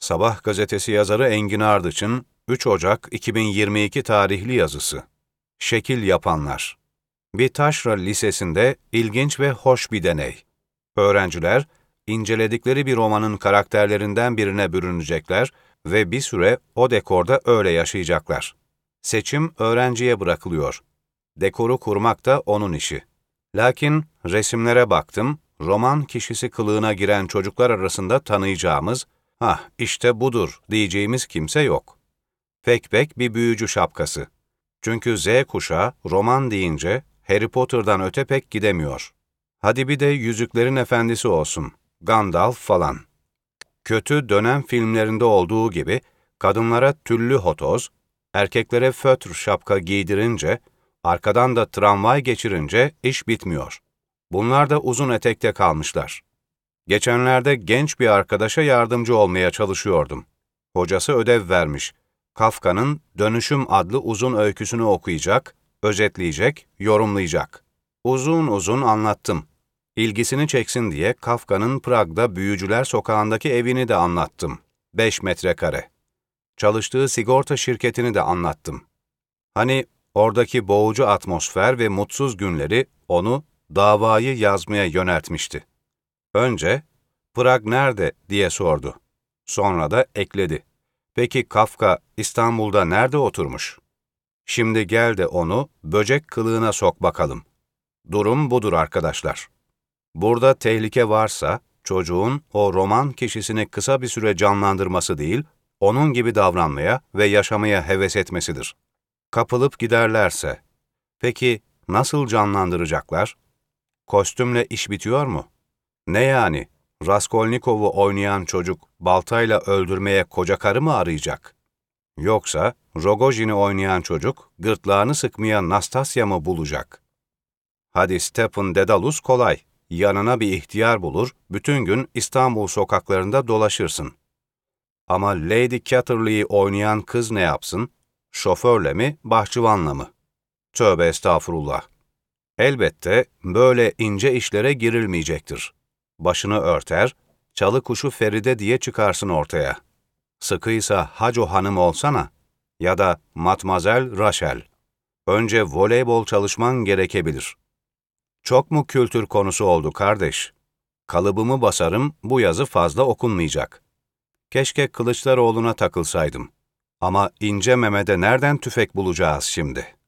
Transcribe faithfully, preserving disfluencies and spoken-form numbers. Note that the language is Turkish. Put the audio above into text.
Sabah gazetesi yazarı Engin Ardıç'ın üç Ocak iki bin yirmi iki tarihli yazısı. Şekil yapanlar. Bir taşra lisesinde ilginç ve hoş bir deney. Öğrenciler, inceledikleri bir romanın karakterlerinden birine bürünecekler ve bir süre o dekorda öyle yaşayacaklar. Seçim öğrenciye bırakılıyor. Dekoru kurmak da onun işi. Lakin resimlere baktım, roman kişisi kılığına giren çocuklar arasında tanıyacağımız, "Hah, işte budur" diyeceğimiz kimse yok. Pek pek bir büyücü şapkası. Çünkü Z kuşağı roman deyince Harry Potter'dan öte pek gidemiyor. Hadi bir de Yüzüklerin Efendisi olsun, Gandalf falan. Kötü dönem filmlerinde olduğu gibi kadınlara tüllü hotoz, erkeklere fötr şapka giydirince, arkadan da tramvay geçirince iş bitmiyor. Bunlar da uzun etekte kalmışlar. Geçenlerde genç bir arkadaşa yardımcı olmaya çalışıyordum. Hocası ödev vermiş. Kafka'nın Dönüşüm adlı uzun öyküsünü okuyacak, özetleyecek, yorumlayacak. Uzun uzun anlattım. İlgisini çeksin diye Kafka'nın Prag'da Büyücüler Sokağı'ndaki evini de anlattım. Beş metrekare. Çalıştığı sigorta şirketini de anlattım. Hani oradaki boğucu atmosfer ve mutsuz günleri onu davayı yazmaya yöneltmişti. Önce, "Prag nerede?" diye sordu. Sonra da ekledi. "Peki Kafka İstanbul'da nerede oturmuş? Şimdi gel de onu böcek kılığına sok bakalım." Durum budur arkadaşlar. Burada tehlike varsa, çocuğun o roman kişisini kısa bir süre canlandırması değil, onun gibi davranmaya ve yaşamaya heves etmesidir. Kapılıp giderlerse, peki nasıl canlandıracaklar? Kostümle iş bitiyor mu? Ne yani? Raskolnikov'u oynayan çocuk baltayla öldürmeye koca karı mı arayacak? Yoksa Rogojin'i oynayan çocuk gırtlağını sıkmaya Nastasya mı bulacak? Hadi Stephen Dedalus kolay. Yanına bir ihtiyar bulur, bütün gün İstanbul sokaklarında dolaşırsın. Ama Lady Chatterley'i oynayan kız ne yapsın? Şoförle mi, bahçıvanla mı? Tövbe estağfurullah. Elbette böyle ince işlere girilmeyecektir. Başını örter, çalı kuşu Feride diye çıkarsın ortaya. Sıkıysa Haco Hanım olsana ya da Matmazel Rachel. Önce voleybol çalışman gerekebilir. Çok mu kültür konusu oldu kardeş? Kalıbımı basarım, bu yazı fazla okunmayacak. Keşke Kılıçdaroğlu'na takılsaydım. Ama ince Mehmet'e nereden tüfek bulacağız şimdi?